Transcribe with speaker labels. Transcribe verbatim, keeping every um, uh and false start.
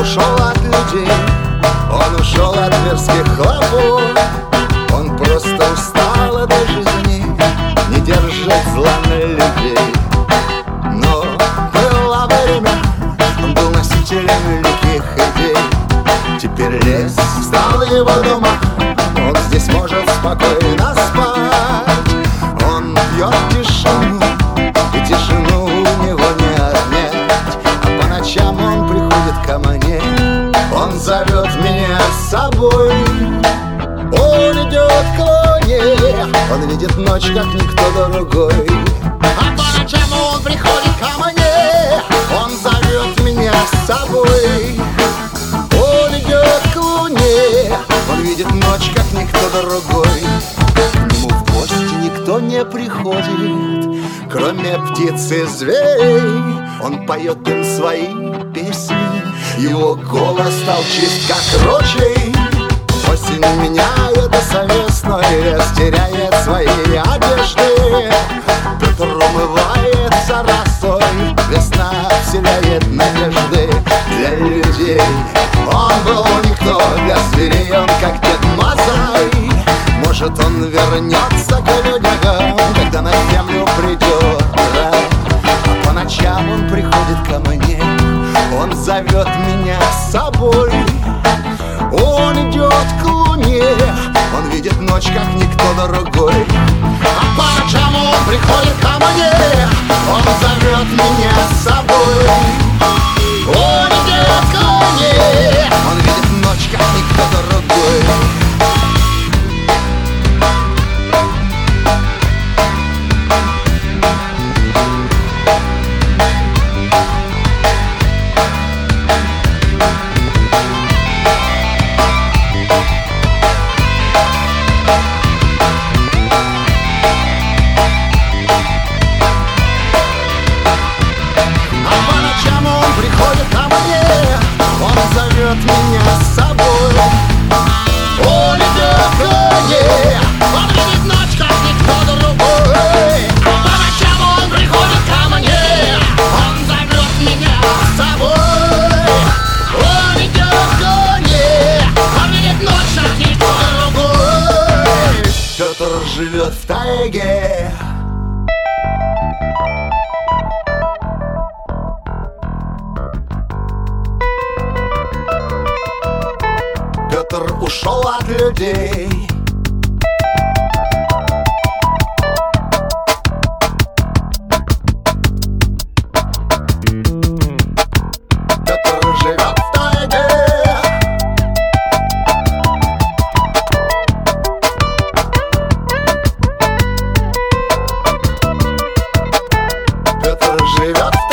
Speaker 1: ушел от людей, он ушел от мирских хлопот. Он просто устал от жизни, не держать зла на людей. Но было время, он был носителем великих идей. Теперь лес стал его домом, он здесь может спокойно спать. Он пьет тишину, и тишину у него не отнять. А по ночам он приходит ко мне, он зовет меня с собой. Он идет к луне, он видит ночь, как никто другой. А по ночам он приходит ко мне, он зовет меня с собой. Он идет к луне, он видит ночь, как никто другой. К нему в гости никто не приходит, кроме птиц и зверей. Он поет им свои песни, его голос стал чист, как ручей. Осень меняет совестно, и лес теряет свои одежды. Петр умывается росой, весна вселяет надежды для людей. Он был никто, для зверей он как Дед Мазай. Может, он вернется к людям, когда на землю придет рай. А по ночам он приходит ко мне, он зовет меня с собой. Он идет к луне, он видит ночь, как никто другой. А по ночам он приходит ко мне, он зовет меня с собой. Он идет к луне, он видит ночь, как никто другой. Меня с собой. Он идет к луне, он видит ночь, как никто другой. По ночам он приходит ко мне, он зовет меня с собой. Он идет к луне, он видит ночь, как никто другой. Петр живет в тайге. Петр ушел от людей. Петр живет в тайге. Петр живет в тайге.